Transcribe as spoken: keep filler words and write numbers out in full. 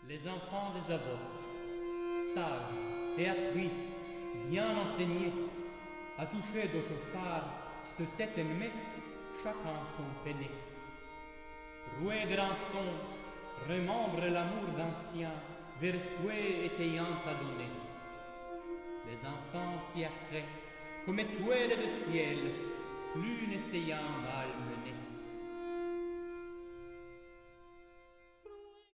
Les enfants des avotes, sages et appris, bien enseignés, à toucher de chauffard ce septième messe, chacun son peiné. Roué de rançon, remembre l'amour d'ancien, vers souhait étayant à donner. Les enfants s'y appressent, comme étoiles de ciel, plus n'essayant mal mener.